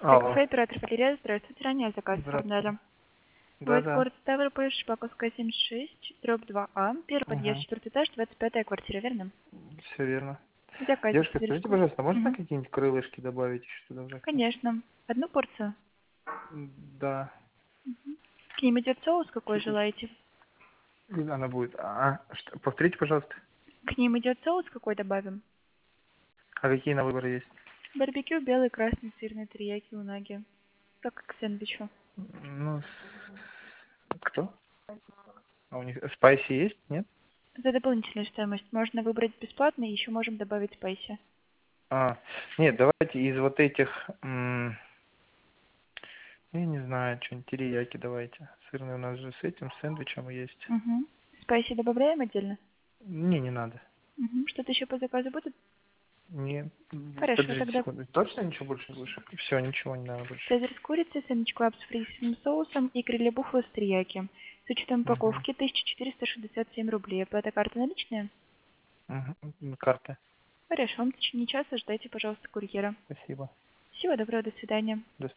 Алло. ТКФ, оператор Валерия, здравствуйте. Ранее заказ Здравствуйте. оформляли. Город Да-да. город Ставрополь, Шпаковская, 76, дробь 2А, первый подъезд, Угу. четвертый этаж, 25-я квартира, верно? Все верно. В заказе Девушка, скажите, содержку. пожалуйста, можно Угу. какие-нибудь крылышки добавить еще туда в заказ? Конечно. Одну порцию. Да. К ним идет соус, какой Чуть-чуть. желаете? Она будет. Что? Повторите, пожалуйста. К ним идет соус, какой добавим? А какие на выбор есть? Барбекю, белый, красный, сырный, терияки, унаги. Как к сэндвичу. Ну, кто? А у них спайси есть? Нет? За дополнительную стоимость можно выбрать бесплатно, и еще можем добавить спайси. А, нет, давайте из вот этих, я не знаю, что-нибудь терияки давайте. Сырный у нас же с этим сэндвичем есть. Угу. Спайси добавляем отдельно? Не надо. Угу. Что-то еще по заказу будет? Не, Хорошо, подождите тогда секунду. Точно ничего больше не слышу? Все, ничего не надо больше. цезарь с курицей, сэндвич клаб с фрисовым соусом и крылья буффало с терияки. С учетом Угу. упаковки 1467 рублей. Оплата карты наличная? Угу. Карта. Хорошо, в течение часа ждайте, пожалуйста, курьера. Спасибо. Всего доброго, до свидания. До